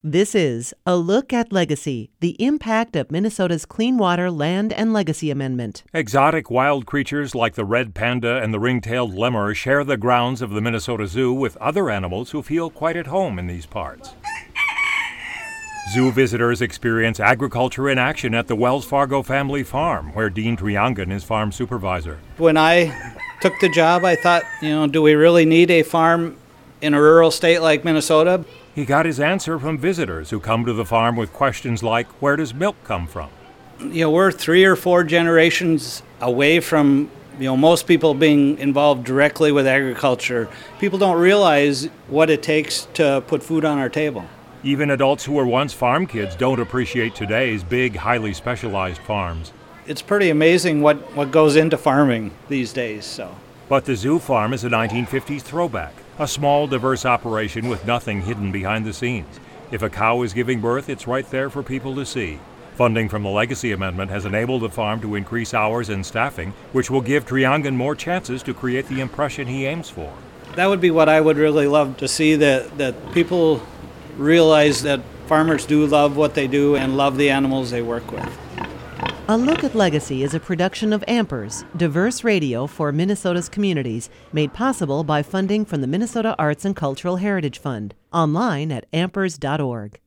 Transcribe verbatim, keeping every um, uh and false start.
This is A Look at Legacy, the impact of Minnesota's Clean Water Land and Legacy Amendment. Exotic wild creatures like the red panda and the ring-tailed lemur share the grounds of the Minnesota Zoo with other animals who feel quite at home in these parts. Zoo visitors experience agriculture in action at the Wells Fargo family farm, where Dean Triangan is farm supervisor. When I took the job, I thought, you know, do we really need a farm in a rural state like Minnesota? He got his answer from visitors who come to the farm with questions like, where does milk come from? You know, we're three or four generations away from, you know, most people being involved directly with agriculture. People don't realize what it takes to put food on our table. Even adults who were once farm kids don't appreciate today's big, highly specialized farms. It's pretty amazing what, what goes into farming these days, so. But the zoo farm is a nineteen fifties throwback, a small, diverse operation with nothing hidden behind the scenes. If a cow is giving birth, it's right there for people to see. Funding from the Legacy Amendment has enabled the farm to increase hours and staffing, which will give Triangan more chances to create the impression he aims for. That would be what I would really love to see, that, that people realize that farmers do love what they do and love the animals they work with. A Look at Legacy is a production of Ampers, diverse radio for Minnesota's communities, made possible by funding from the Minnesota Arts and Cultural Heritage Fund. Online at ampers dot org.